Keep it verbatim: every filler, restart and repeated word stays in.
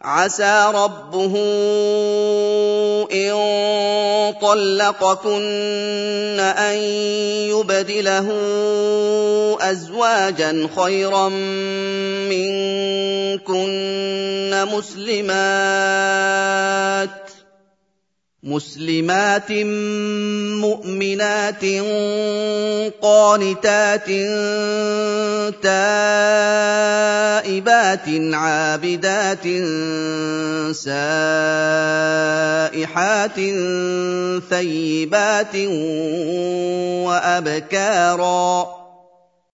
عَسَىٰ رَبُّهُ إِن طَلَّقَكُنَّ أَن يُبْدِلَهُ أَزْوَاجًا خَيْرًا مِّنكُنَّ مُسْلِمَاتٍ مُّؤْمِنَاتٍ قَانِتَاتٍ تَائِبَاتٍ عَابِدَاتٍ سَائِحَاتٍ ثَيِّبَاتٍ وَأَبْكَارًا